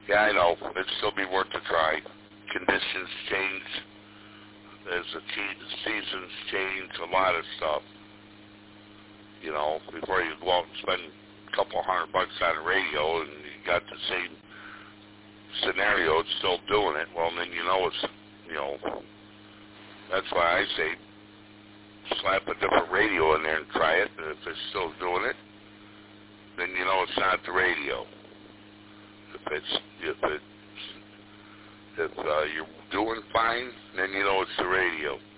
Yeah, I know. It'd still be worth a try. Conditions change as the seasons change, a lot of stuff. You know, before you go out and spend a couple $100 on a radio and you got the same scenario, it's still doing it, well, then you know it's, you know, that's why I say slap a different radio in there and try it, and if it's still doing it, then you know it's not the radio. If you're doing fine, then you know it's the radio.